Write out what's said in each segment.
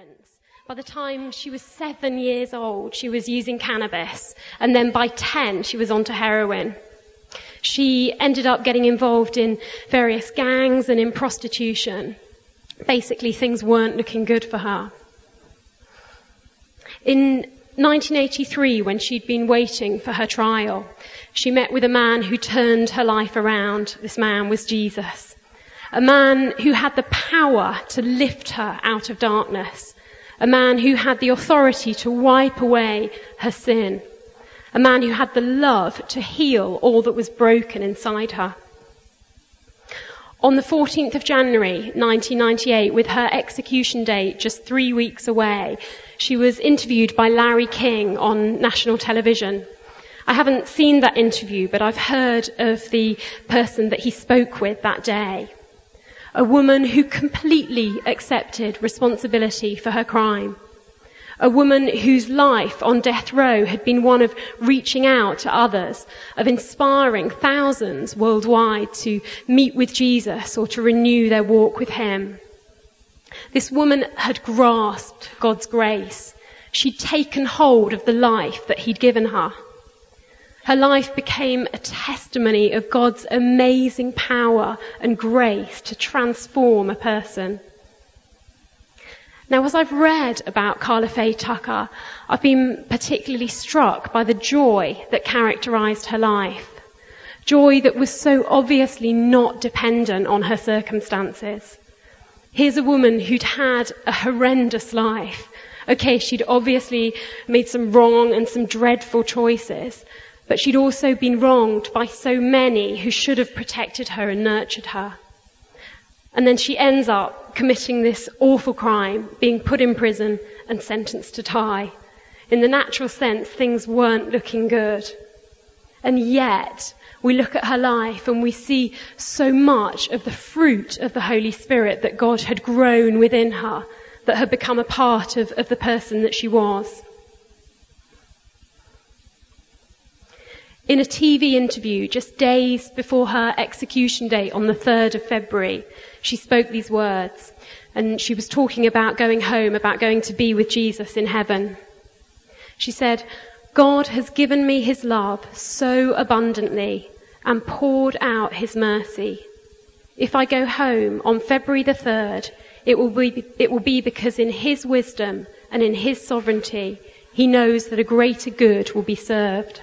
offence. By the time she was 7 years old, she was using cannabis, and then by 10, she was onto heroin. She ended up getting involved in various gangs and in prostitution. Basically, things weren't looking good for her. In 1983, when she'd been waiting for her trial, she met with a man who turned her life around. This man was Jesus. A man who had the power to lift her out of darkness. A man who had the authority to wipe away her sin. A man who had the love to heal all that was broken inside her. On the 14th of January 1998, with her execution date just 3 weeks away, she was interviewed by Larry King on national television. I haven't seen that interview, but I've heard of the person that he spoke with that day. A woman who completely accepted responsibility for her crime. A woman whose life on death row had been one of reaching out to others, of inspiring thousands worldwide to meet with Jesus or to renew their walk with him. This woman had grasped God's grace. She'd taken hold of the life that he'd given her. Her life became a testimony of God's amazing power and grace to transform a person. Now, as I've read about Karla Faye Tucker, I've been particularly struck by the joy that characterized her life. Joy that was so obviously not dependent on her circumstances. Here's a woman who'd had a horrendous life. Okay, she'd obviously made some wrong and some dreadful choices, but she'd also been wronged by so many who should have protected her and nurtured her. And then she ends up committing this awful crime, being put in prison and sentenced to die. In the natural sense, things weren't looking good. And yet, we look at her life and we see so much of the fruit of the Holy Spirit that God had grown within her, that had become a part of the person that she was. In a TV interview just days before her execution date on the 3rd of February, she spoke these words, and she was talking about going home, about going to be with Jesus in heaven. She said, "God has given me his love so abundantly and poured out his mercy. If I go home on February the 3rd, it will be because in his wisdom and in his sovereignty, he knows that a greater good will be served."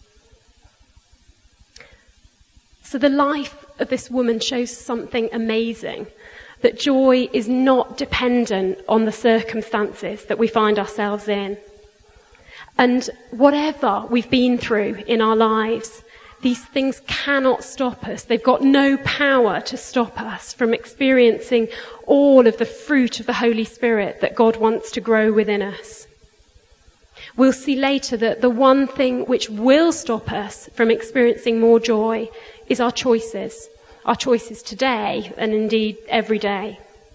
So the life of this woman shows something amazing, that joy is not dependent on the circumstances that we find ourselves in. And whatever we've been through in our lives, these things cannot stop us. They've got no power to stop us from experiencing all of the fruit of the Holy Spirit that God wants to grow within us. We'll see later that the one thing which will stop us from experiencing more joy is our choices today and indeed every day.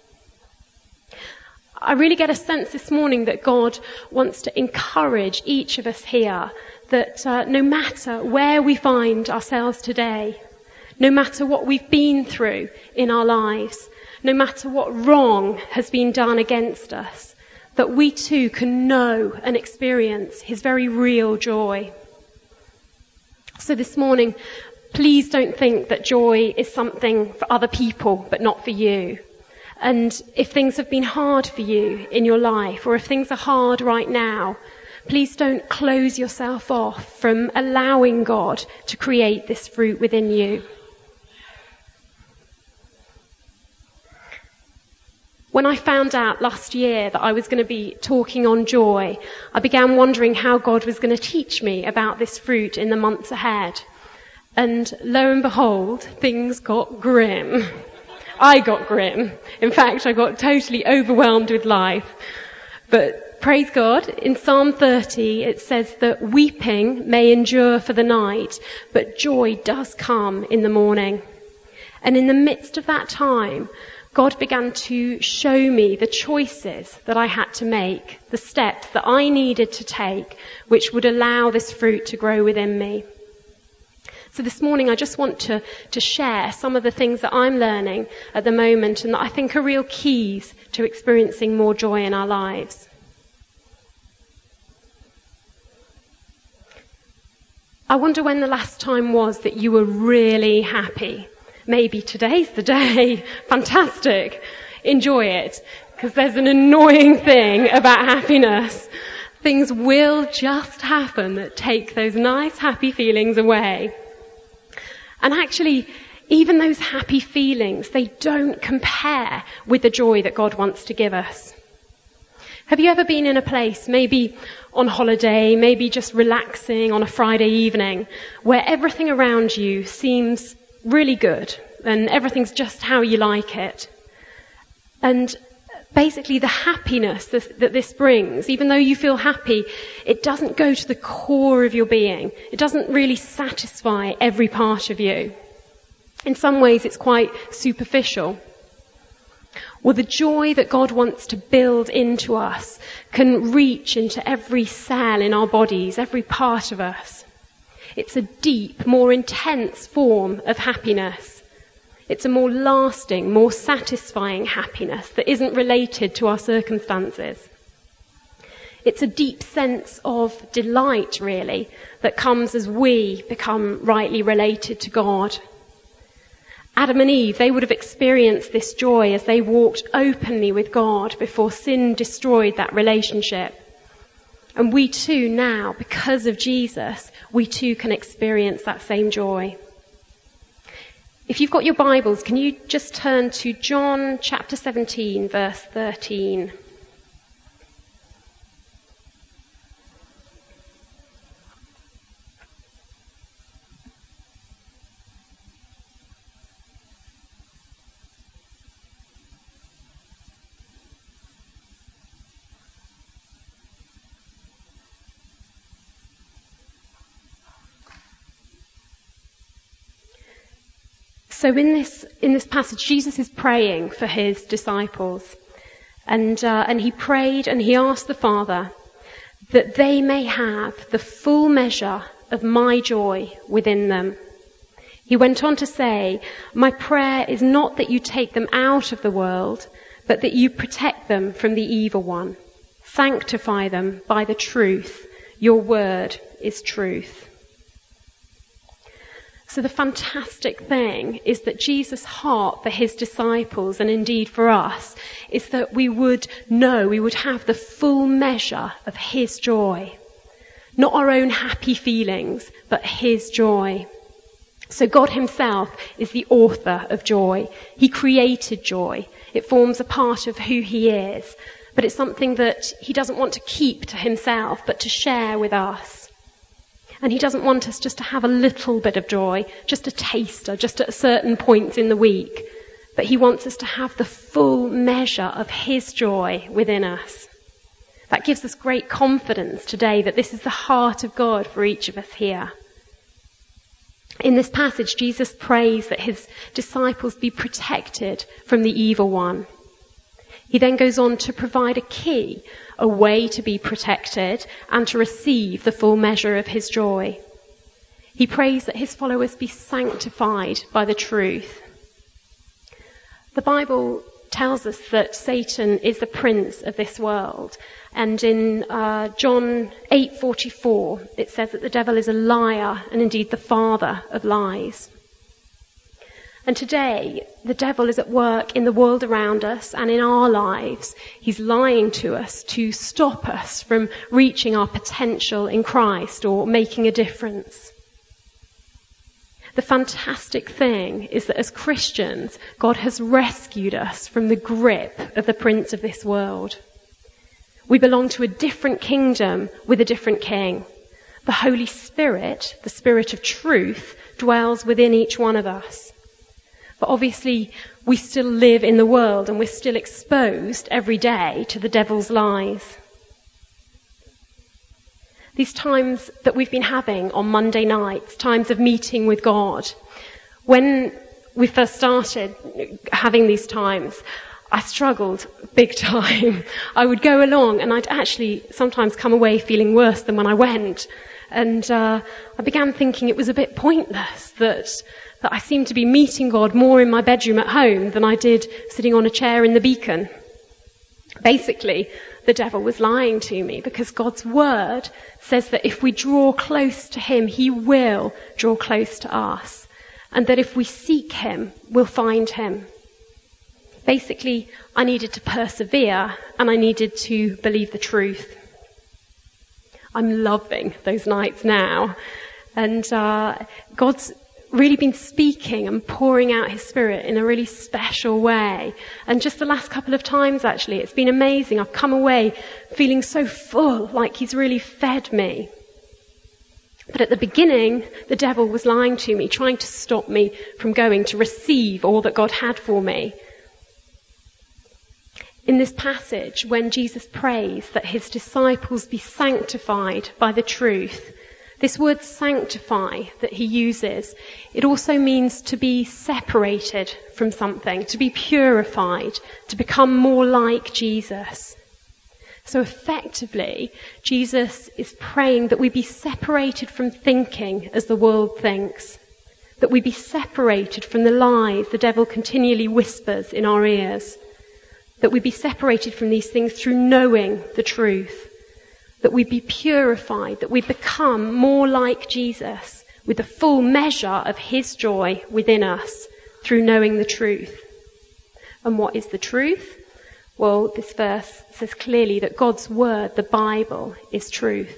I really get a sense this morning that God wants to encourage each of us here that no matter where we find ourselves today, no matter what we've been through in our lives, no matter what wrong has been done against us, that we too can know and experience his very real joy. So this morning, please don't think that joy is something for other people, but not for you. And if things have been hard for you in your life, or if things are hard right now, please don't close yourself off from allowing God to create this fruit within you. When I found out last year that I was going to be talking on joy, I began wondering how God was going to teach me about this fruit in the months ahead. And lo and behold, things got grim. I got grim. In fact, I got totally overwhelmed with life. But praise God, in Psalm 30, it says that weeping may endure for the night, but joy does come in the morning. And in the midst of that time, God began to show me the choices that I had to make, the steps that I needed to take, which would allow this fruit to grow within me. So this morning I just want to share some of the things that I'm learning at the moment and that I think are real keys to experiencing more joy in our lives. I wonder when the last time was that you were really happy. Maybe today's the day. Fantastic. Enjoy it. Because there's an annoying thing about happiness. Things will just happen that take those nice happy feelings away. And actually, even those happy feelings, they don't compare with the joy that God wants to give us. Have you ever been in a place, maybe on holiday, maybe just relaxing on a Friday evening, where everything around you seems really good and everything's just how you like it? And basically the happiness that this brings, even though you feel happy, it doesn't go to the core of your being. It doesn't really satisfy every part of you. In some ways, it's quite superficial. Well, the joy that God wants to build into us can reach into every cell in our bodies, every part of us. It's a deep, more intense form of happiness. It's a more lasting, more satisfying happiness that isn't related to our circumstances. It's a deep sense of delight, really, that comes as we become rightly related to God. Adam and Eve, they would have experienced this joy as they walked openly with God before sin destroyed that relationship. And we too now, because of Jesus, we too can experience that same joy. If you've got your Bibles, can you just turn to John chapter 17, verse 13. So in this passage, Jesus is praying for his disciples, and he prayed and he asked the Father that they may have the full measure of my joy within them. He went on to say, "My prayer is not that you take them out of the world, but that you protect them from the evil one. Sanctify them by the truth. Your word is truth." So the fantastic thing is that Jesus' heart for his disciples, and indeed for us, is that we would have the full measure of his joy. Not our own happy feelings, but his joy. So God himself is the author of joy. He created joy. It forms a part of who he is. But it's something that he doesn't want to keep to himself, but to share with us. And he doesn't want us just to have a little bit of joy, just a taster, just at certain points in the week. But he wants us to have the full measure of his joy within us. That gives us great confidence today that this is the heart of God for each of us here. In this passage, Jesus prays that his disciples be protected from the evil one. He then goes on to provide a key, a way to be protected and to receive the full measure of his joy. He prays that his followers be sanctified by the truth. The Bible tells us that Satan is the prince of this world. And in John 8:44, it says that the devil is a liar and indeed the father of lies. And today, the devil is at work in the world around us and in our lives. He's lying to us to stop us from reaching our potential in Christ or making a difference. The fantastic thing is that as Christians, God has rescued us from the grip of the prince of this world. We belong to a different kingdom with a different king. The Holy Spirit, the Spirit of truth, dwells within each one of us. But obviously, we still live in the world and we're still exposed every day to the devil's lies. These times that we've been having on Monday nights, times of meeting with God, when we first started having these times, I struggled big time. I would go along and I'd actually sometimes come away feeling worse than when I went. And I began thinking it was a bit pointless that I seemed to be meeting God more in my bedroom at home than I did sitting on a chair in the Beacon. Basically, the devil was lying to me, because God's word says that if we draw close to him, he will draw close to us. And that if we seek him, we'll find him. Basically, I needed to persevere and I needed to believe the truth. I'm loving those nights now. And God's really been speaking and pouring out his Spirit in a really special way. And just the last couple of times, actually, it's been amazing. I've come away feeling so full, like he's really fed me. But at the beginning, the devil was lying to me, trying to stop me from going to receive all that God had for me. In this passage, when Jesus prays that his disciples be sanctified by the truth, this word sanctify that he uses, it also means to be separated from something, to be purified, to become more like Jesus. So effectively, Jesus is praying that we be separated from thinking as the world thinks, that we be separated from the lies the devil continually whispers in our ears, that we be separated from these things through knowing the truth, that we be purified, that we become more like Jesus with the full measure of his joy within us through knowing the truth. And what is the truth? Well, this verse says clearly that God's word, the Bible, is truth.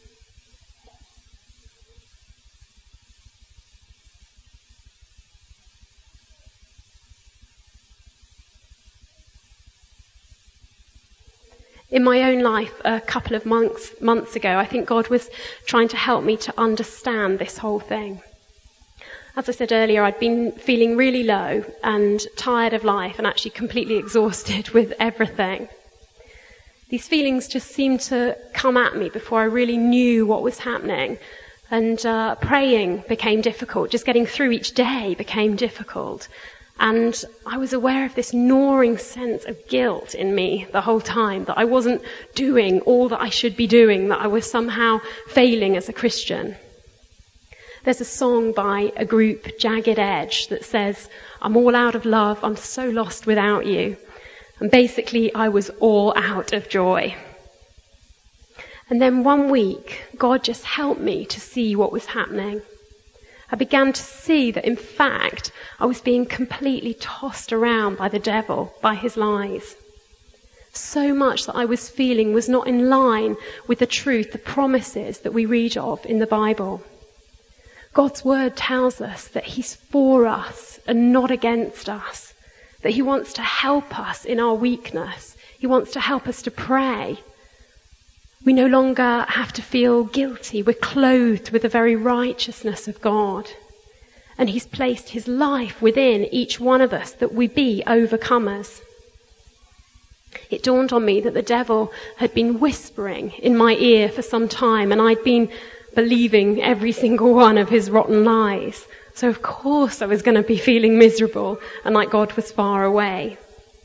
In my own life, a couple of months ago, I think God was trying to help me to understand this whole thing. As I said earlier, I'd been feeling really low and tired of life and actually completely exhausted with everything. These feelings just seemed to come at me before I really knew what was happening. And praying became difficult. Just getting through each day became difficult. And I was aware of this gnawing sense of guilt in me the whole time, that I wasn't doing all that I should be doing, that I was somehow failing as a Christian. There's a song by a group, Jagged Edge, that says, "I'm all out of love, I'm so lost without you." And basically, I was all out of joy. And then one week, God just helped me to see what was happening. I began to see that, in fact, I was being completely tossed around by the devil, by his lies. So much that I was feeling was not in line with the truth, the promises that we read of in the Bible. God's word tells us that he's for us and not against us, that he wants to help us in our weakness. He wants to help us to pray. We no longer have to feel guilty. We're clothed with the very righteousness of God. And he's placed his life within each one of us that we be overcomers. It dawned on me that the devil had been whispering in my ear for some time, and I'd been believing every single one of his rotten lies. So of course I was going to be feeling miserable and like God was far away.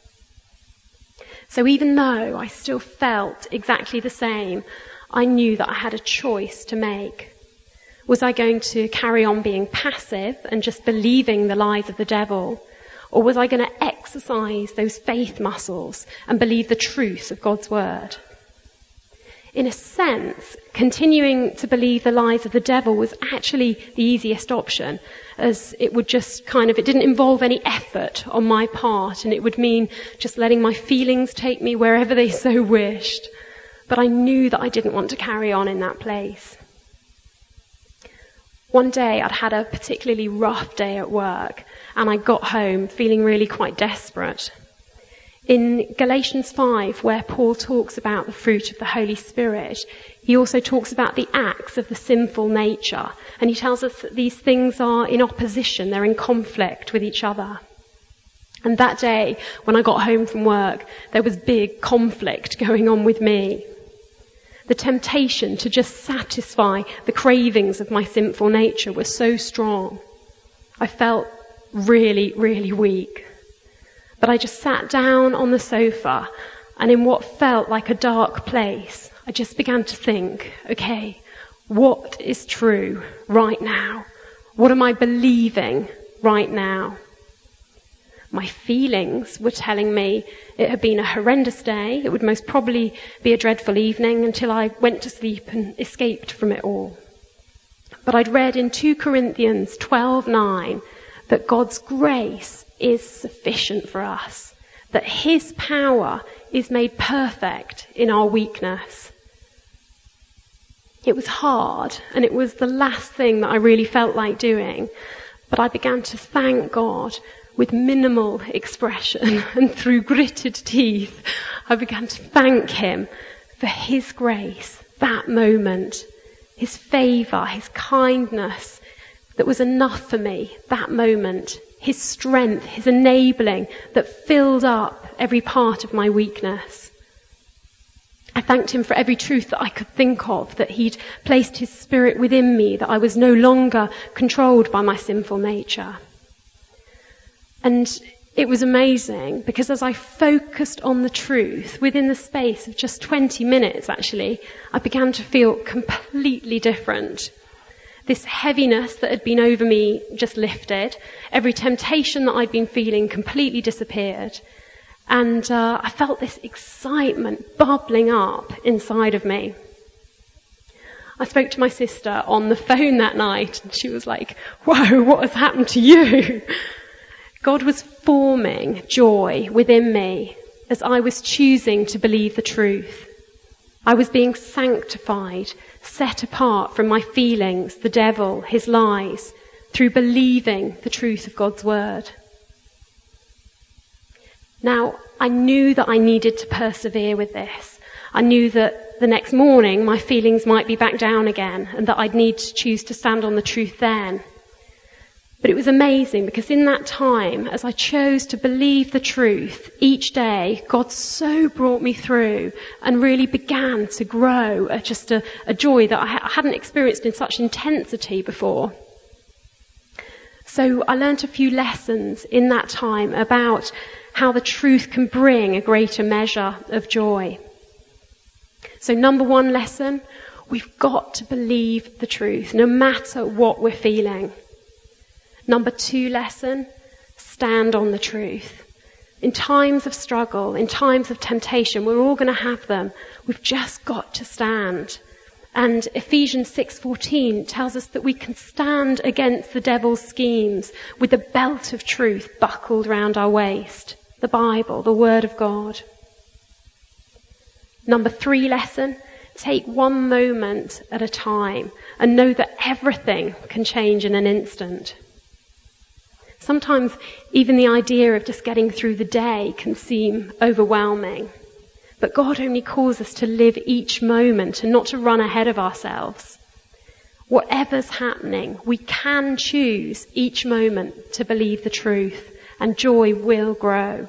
So even though I still felt exactly the same, I knew that I had a choice to make. Was I going to carry on being passive and just believing the lies of the devil? Or was I going to exercise those faith muscles and believe the truth of God's word? In a sense, continuing to believe the lies of the devil was actually the easiest option, as it would just it didn't involve any effort on my part, and it would mean just letting my feelings take me wherever they so wished. But I knew that I didn't want to carry on in that place. One day I'd had a particularly rough day at work, and I got home feeling really quite desperate. In Galatians 5, where Paul talks about the fruit of the Holy Spirit, he also talks about the acts of the sinful nature. And he tells us that these things are in opposition, they're in conflict with each other. And that day, when I got home from work, there was big conflict going on with me. The temptation to just satisfy the cravings of my sinful nature was so strong. I felt really, really weak. But I just sat down on the sofa, and in what felt like a dark place, I just began to think, okay, What is true right now? What am I believing right now? My feelings were telling me it had been a horrendous day. It would most probably be a dreadful evening until I went to sleep and escaped from it all. But I'd read in 2 Corinthians 12:9 that God's grace is sufficient for us, that his power is made perfect in our weakness. It was hard, and it was the last thing that I really felt like doing, but I began to thank God with minimal expression, and through gritted teeth, I began to thank him for his grace, that moment, his favour, his kindness that was enough for me, that moment, his strength, his enabling that filled up every part of my weakness. I thanked him for every truth that I could think of, that he'd placed his spirit within me, that I was no longer controlled by my sinful nature. And it was amazing because as I focused on the truth, within the space of just 20 minutes actually, I began to feel completely different. This heaviness that had been over me just lifted. Every temptation that I'd been feeling completely disappeared. And I felt this excitement bubbling up inside of me. I spoke to my sister on the phone that night, and she was like, "Whoa, what has happened to you?" God was forming joy within me as I was choosing to believe the truth. I was being sanctified, set apart from my feelings, the devil, his lies, through believing the truth of God's word. Now, I knew that I needed to persevere with this. I knew that the next morning my feelings might be back down again and that I'd need to choose to stand on the truth then. But it was amazing because in that time, as I chose to believe the truth each day, God so brought me through and really began to grow just a joy that I hadn't experienced in such intensity before. So I learnt a few lessons in that time about how the truth can bring a greater measure of joy. So number 1 lesson, we've got to believe the truth, no matter what we're feeling. Number 2 lesson, stand on the truth. In times of struggle, in times of temptation, we're all going to have them. We've just got to stand. And Ephesians 6:14 tells us that we can stand against the devil's schemes with the belt of truth buckled round our waist. The Bible, the Word of God. Number 3 lesson, take one moment at a time and know that everything can change in an instant. Sometimes even the idea of just getting through the day can seem overwhelming. But God only calls us to live each moment and not to run ahead of ourselves. Whatever's happening, we can choose each moment to believe the truth, and joy will grow.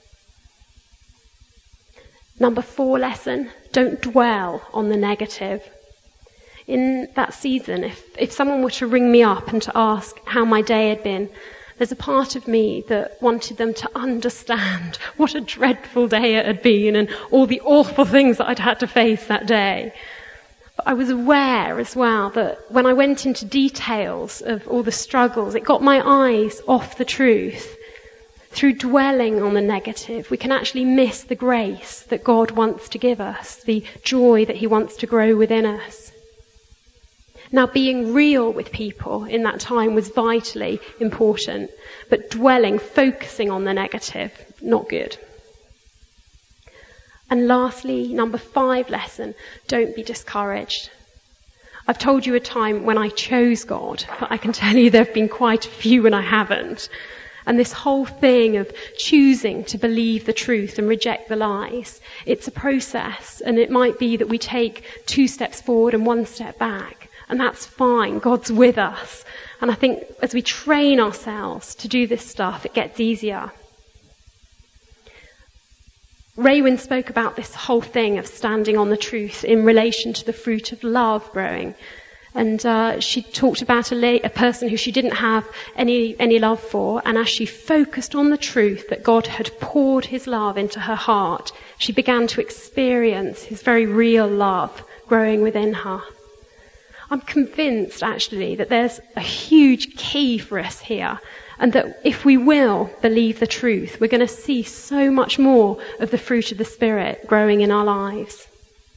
Number 4 lesson, don't dwell on the negative. In that season, if someone were to ring me up and to ask how my day had been, there's a part of me that wanted them to understand what a dreadful day it had been and all the awful things that I'd had to face that day. But I was aware as well that when I went into details of all the struggles, it got my eyes off the truth. Through dwelling on the negative, we can actually miss the grace that God wants to give us, the joy that he wants to grow within us. Now, being real with people in that time was vitally important, but dwelling, focusing on the negative, not good. And lastly, number 5 lesson, don't be discouraged. I've told you a time when I chose God, but I can tell you there have been quite a few when I haven't. And this whole thing of choosing to believe the truth and reject the lies, it's a process, and it might be that we take 2 steps forward and 1 step back. And that's fine. God's with us. And I think as we train ourselves to do this stuff, it gets easier. Raywin spoke about this whole thing of standing on the truth in relation to the fruit of love growing. And she talked about a person who she didn't have any love for. And as she focused on the truth that God had poured his love into her heart, she began to experience his very real love growing within her. I'm convinced, actually, that there's a huge key for us here, and that if we will believe the truth, we're going to see so much more of the fruit of the Spirit growing in our lives.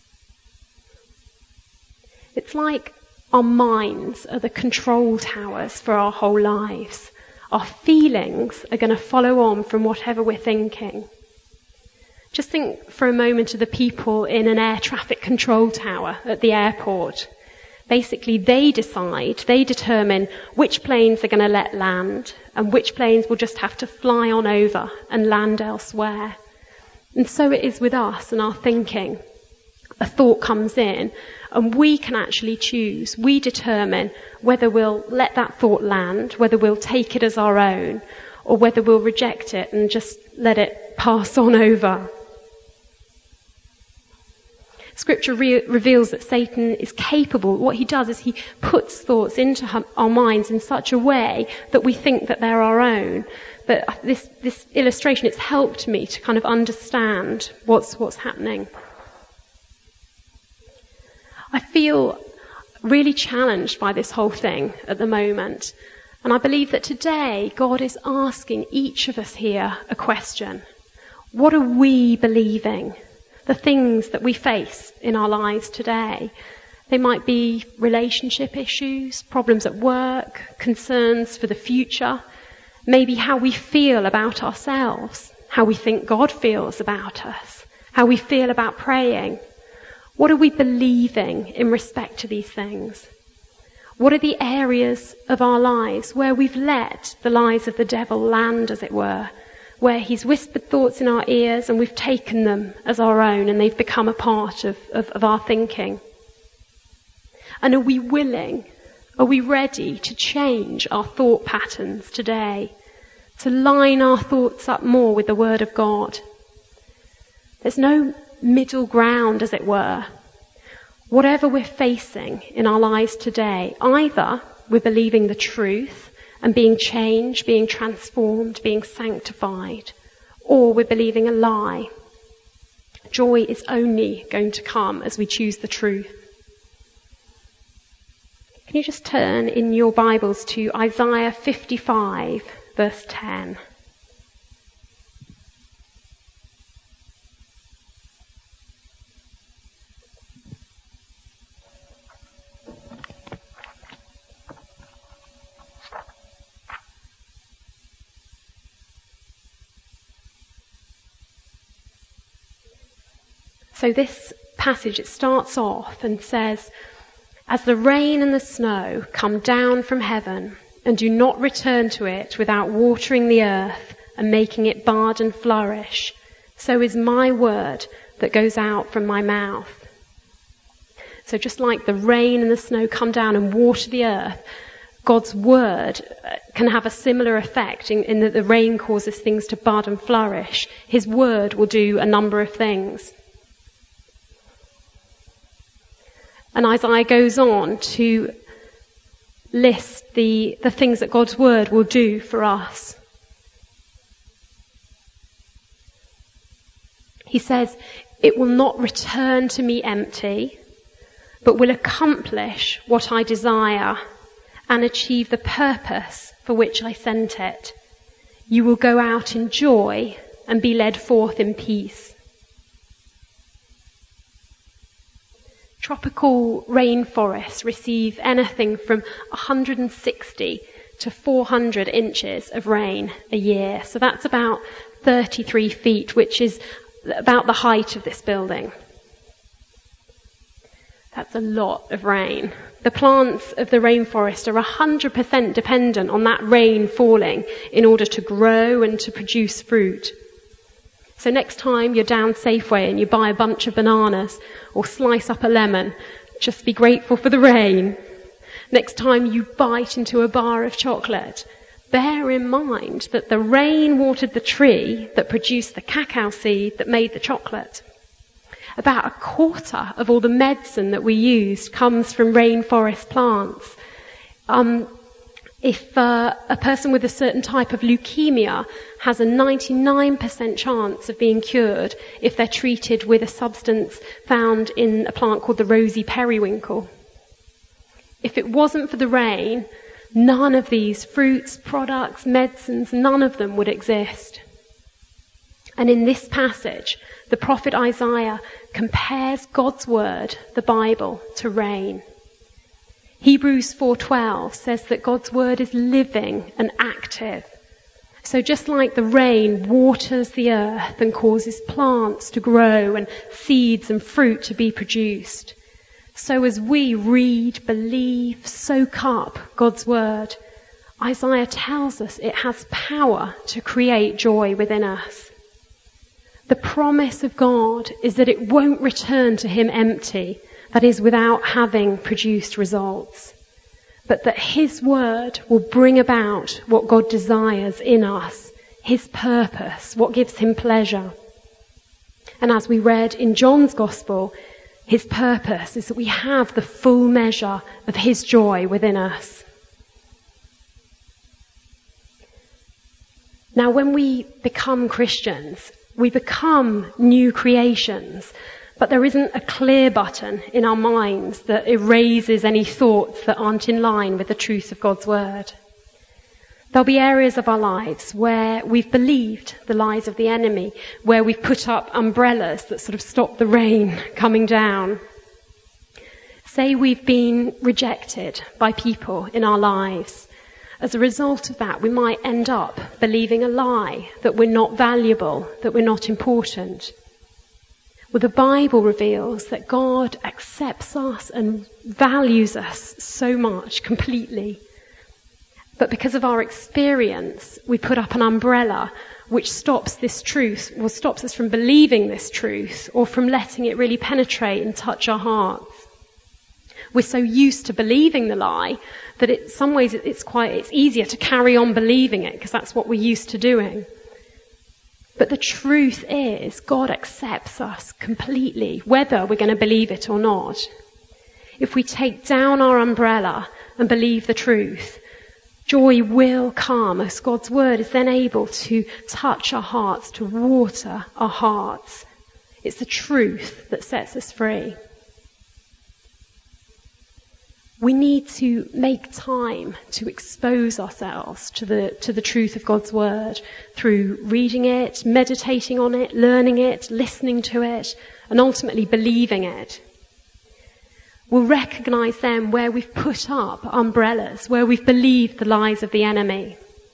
It's like our minds are the control towers for our whole lives. Our feelings are going to follow on from whatever we're thinking. Just think for a moment of the people in an air traffic control tower at the airport. Basically, they determine which planes are going to let land and which planes will just have to fly on over and land elsewhere. And so it is with us and our thinking. A thought comes in and we can actually choose. We determine whether we'll let that thought land, whether we'll take it as our own, or whether we'll reject it and just let it pass on over. Scripture reveals that Satan is capable. What he does is he puts thoughts into our minds in such a way that we think that they're our own. But this illustration, it's helped me to kind of understand what's happening. I feel really challenged by this whole thing at the moment. And I believe that today God is asking each of us here a question. What are we believing? The things that we face in our lives today. They might be relationship issues, problems at work, concerns for the future, maybe how we feel about ourselves, how we think God feels about us, how we feel about praying. What are we believing in respect to these things? What are the areas of our lives where we've let the lies of the devil land, as it were? Where he's whispered thoughts in our ears and we've taken them as our own and they've become a part of our thinking. And are we willing, are we ready to change our thought patterns today, to line our thoughts up more with the Word of God? There's no middle ground, as it were. Whatever we're facing in our lives today, either we're believing the truth and being changed, being transformed, being sanctified, or we're believing a lie. Joy is only going to come as we choose the truth. Can you just turn in your Bibles to Isaiah 55, verse 10? So this passage, it starts off and says, "As the rain and the snow come down from heaven and do not return to it without watering the earth and making it bud and flourish, so is my word that goes out from my mouth." So just like the rain and the snow come down and water the earth, God's word can have a similar effect in that the rain causes things to bud and flourish. His word will do a number of things. And Isaiah goes on to list the things that God's word will do for us. He says, "It will not return to me empty, but will accomplish what I desire and achieve the purpose for which I sent it. You will go out in joy and be led forth in peace." Tropical rainforests receive anything from 160 to 400 inches of rain a year. So that's about 33 feet, which is about the height of this building. That's a lot of rain. The plants of the rainforest are 100% dependent on that rain falling in order to grow and to produce fruit. So next time you're down Safeway and you buy a bunch of bananas or slice up a lemon, just be grateful for the rain. Next time you bite into a bar of chocolate, bear in mind that the rain watered the tree that produced the cacao seed that made the chocolate. About a quarter of all the medicine that we use comes from rainforest plants. If a person with a certain type of leukemia has a 99% chance of being cured if they're treated with a substance found in a plant called the rosy periwinkle. If it wasn't for the rain, none of these fruits, products, medicines, none of them would exist. And in this passage, the prophet Isaiah compares God's word, the Bible, to rain. Hebrews 4:12 says that God's word is living and active. So just like the rain waters the earth and causes plants to grow and seeds and fruit to be produced, so as we read, believe, soak up God's word, Isaiah tells us it has power to create joy within us. The promise of God is that it won't return to him empty, that is, without having produced results, but that his word will bring about what God desires in us, his purpose, what gives him pleasure. And as we read in John's Gospel, his purpose is that we have the full measure of his joy within us. Now, when we become Christians, we become new creations, but there isn't a clear button in our minds that erases any thoughts that aren't in line with the truth of God's word. There'll be areas of our lives where we've believed the lies of the enemy, where we've put up umbrellas that sort of stop the rain coming down. Say we've been rejected by people in our lives. As a result of that, we might end up believing a lie that we're not valuable, that we're not important. Well, the Bible reveals that God accepts us and values us so much, completely. But because of our experience, we put up an umbrella which stops this truth, or stops us from believing this truth, or from letting it really penetrate and touch our hearts. We're so used to believing the lie that in some ways it's easier to carry on believing it because that's what we're used to doing. But the truth is, God accepts us completely, whether we're going to believe it or not. If we take down our umbrella and believe the truth, joy will come as God's word is then able to touch our hearts, to water our hearts. It's the truth that sets us free. We need to make time to expose ourselves to the truth of God's word through reading it, meditating on it, learning it, listening to it, and ultimately believing it. We'll recognize then where we've put up umbrellas, where we've believed the lies of the enemy.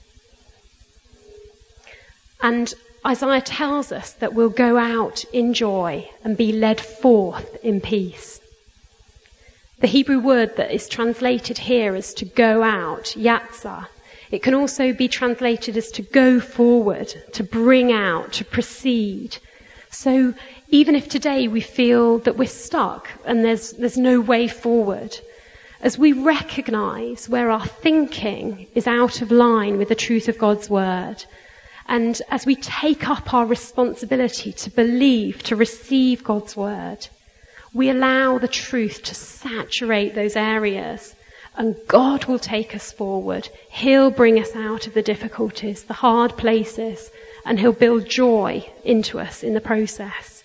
And Isaiah tells us that we'll go out in joy and be led forth in peace. The Hebrew word that is translated here as to go out, yatzah, it can also be translated as to go forward, to bring out, to proceed. So even if today we feel that we're stuck and there's no way forward, as we recognize where our thinking is out of line with the truth of God's word, and as we take up our responsibility to believe, to receive God's word, we allow the truth to saturate those areas, and God will take us forward. He'll bring us out of the difficulties, the hard places, and he'll build joy into us in the process.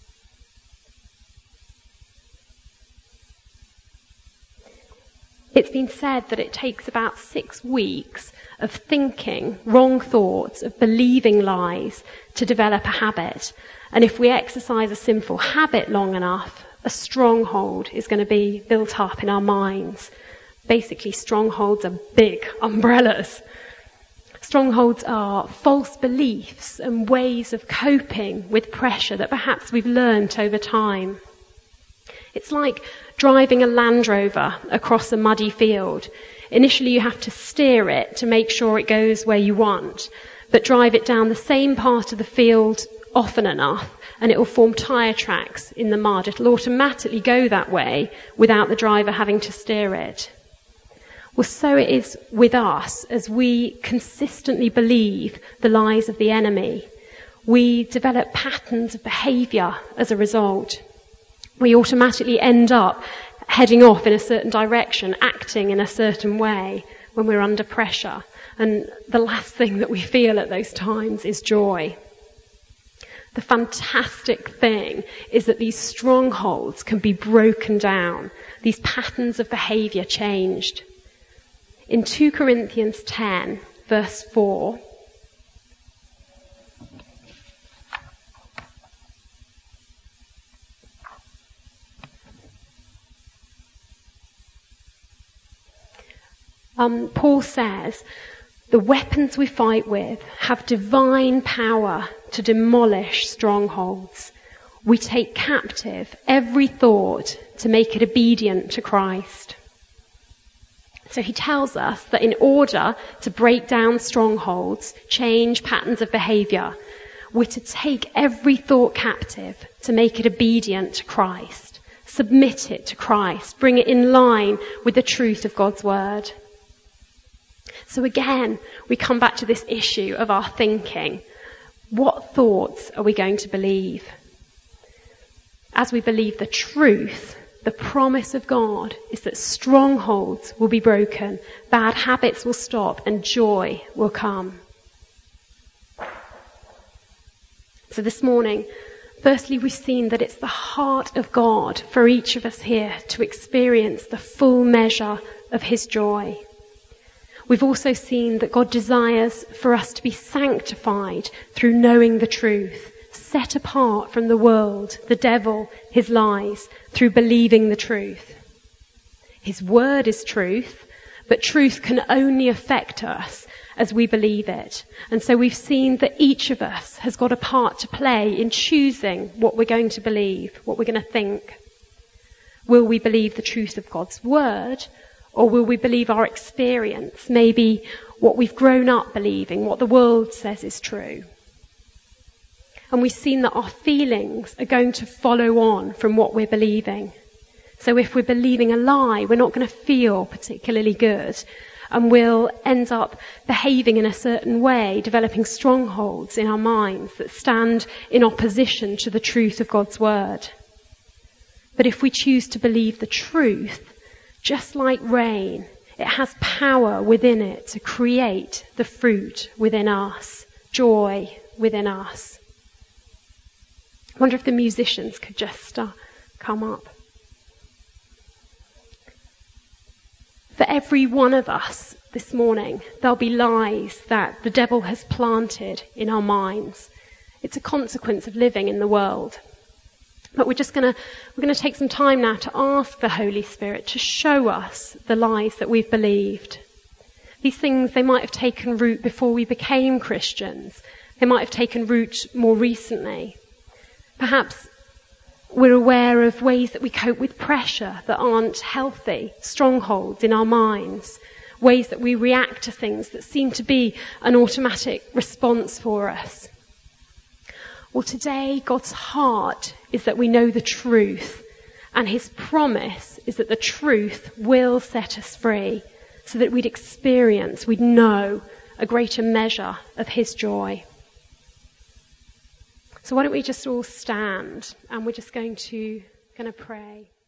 It's been said that it takes about 6 weeks of thinking wrong thoughts, of believing lies, to develop a habit. And if we exercise a sinful habit long enough, a stronghold is going to be built up in our minds. Basically, strongholds are big umbrellas. Strongholds are false beliefs and ways of coping with pressure that perhaps we've learnt over time. It's like driving a Land Rover across a muddy field. Initially, you have to steer it to make sure it goes where you want, but drive it down the same part of the field often enough, and it will form tyre tracks in the mud. It'll automatically go that way without the driver having to steer it. Well, so it is with us as we consistently believe the lies of the enemy. We develop patterns of behaviour as a result. We automatically end up heading off in a certain direction, acting in a certain way when we're under pressure. And the last thing that we feel at those times is joy. The fantastic thing is that these strongholds can be broken down, these patterns of behaviour changed. In 2 Corinthians 10, verse 4, Paul says, the weapons we fight with have divine power to demolish strongholds. We take captive every thought to make it obedient to Christ. So he tells us that in order to break down strongholds, change patterns of behaviour, we're to take every thought captive to make it obedient to Christ, submit it to Christ, bring it in line with the truth of God's word. So again, we come back to this issue of our thinking. What thoughts are we going to believe? As we believe the truth, the promise of God is that strongholds will be broken, bad habits will stop, and joy will come. So this morning, firstly, we've seen that it's the heart of God for each of us here to experience the full measure of his joy. We've also seen that God desires for us to be sanctified through knowing the truth, set apart from the world, the devil, his lies, through believing the truth. His word is truth, but truth can only affect us as we believe it. And so we've seen that each of us has got a part to play in choosing what we're going to believe, what we're going to think. Will we believe the truth of God's word? Or will we believe our experience, maybe what we've grown up believing, what the world says is true? And we've seen that our feelings are going to follow on from what we're believing. So if we're believing a lie, we're not going to feel particularly good, and we'll end up behaving in a certain way, developing strongholds in our minds that stand in opposition to the truth of God's word. But if we choose to believe the truth, just like rain, it has power within it to create the fruit within us, joy within us. I wonder if the musicians could just come up. For every one of us this morning, there'll be lies that the devil has planted in our minds. It's a consequence of living in the world. But we're going to take some time now to ask the Holy Spirit to show us the lies that we've believed. These things, they might have taken root before we became Christians. They might have taken root more recently. Perhaps we're aware of ways that we cope with pressure that aren't healthy, strongholds in our minds, ways that we react to things that seem to be an automatic response for us. Well, today, God's heart is that we know the truth, and his promise is that the truth will set us free, so that we'd experience, we'd know a greater measure of his joy. So why don't we just all stand, and we're just going to pray.